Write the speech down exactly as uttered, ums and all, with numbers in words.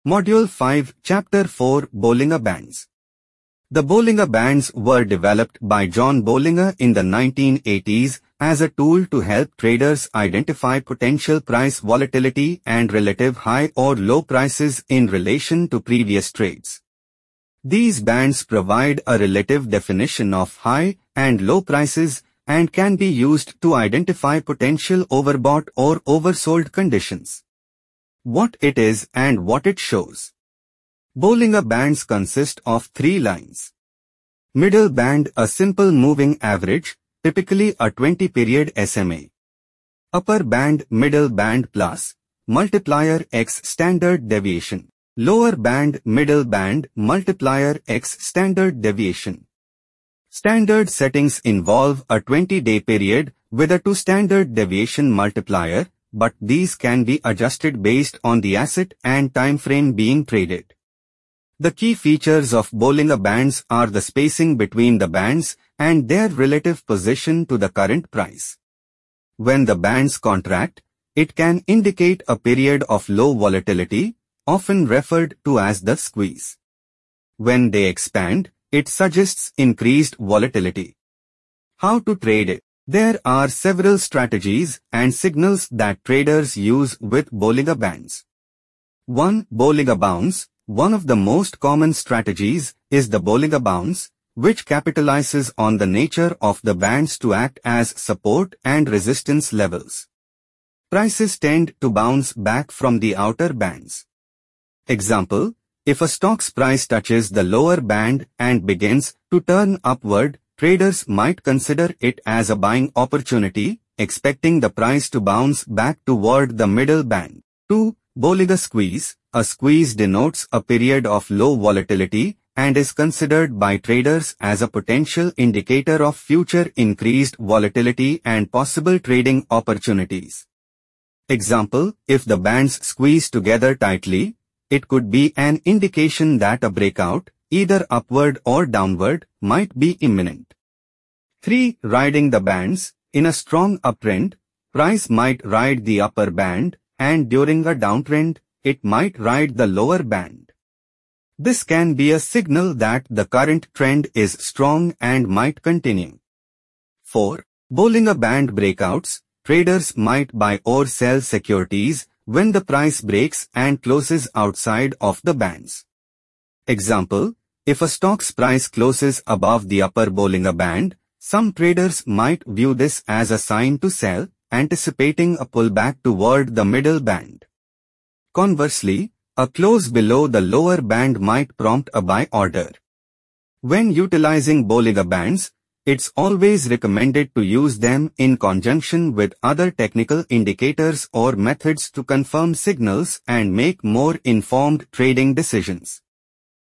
Module five, Chapter four, Bollinger Bands. The Bollinger Bands were developed by John Bollinger in the nineteen eighties as a tool to help traders identify potential price volatility and relative high or low prices in relation to previous trades. These bands provide a relative definition of high and low prices and can be used to identify potential overbought or oversold conditions. What it is and what it shows. Bollinger Bands consist of three lines. Middle band, a simple moving average, typically a twenty period S M A. Upper band, middle band plus multiplier x standard deviation. Lower band, middle band, multiplier x standard deviation. Standard settings involve a twenty day period with a two standard deviation multiplier, but these can be adjusted based on the asset and time frame being traded. The key features of Bollinger Bands are the spacing between the bands and their relative position to the current price. When the bands contract, it can indicate a period of low volatility, often referred to as the squeeze. When they expand, it suggests increased volatility. How to trade it? There are several strategies and signals that traders use with Bollinger Bands. one. Bollinger Bounce. One of the most common strategies is the Bollinger Bounce, which capitalizes on the nature of the bands to act as support and resistance levels. Prices tend to bounce back from the outer bands. Example, if a stock's price touches the lower band and begins to turn upward, traders might consider it as a buying opportunity, expecting the price to bounce back toward the middle band. two. Bollinger Squeeze. A squeeze denotes a period of low volatility and is considered by traders as a potential indicator of future increased volatility and possible trading opportunities. Example, if the bands squeeze together tightly, it could be an indication that a breakout, either upward or downward, might be imminent. three. Riding the bands. In a strong uptrend, price might ride the upper band, and during a downtrend, it might ride the lower band. This can be a signal that the current trend is strong and might continue. four. Bollinger Band breakouts. Traders might buy or sell securities when the price breaks and closes outside of the bands. Example, if a stock's price closes above the upper Bollinger Band, some traders might view this as a sign to sell, anticipating a pullback toward the middle band. Conversely, a close below the lower band might prompt a buy order. When utilizing Bollinger Bands, it's always recommended to use them in conjunction with other technical indicators or methods to confirm signals and make more informed trading decisions.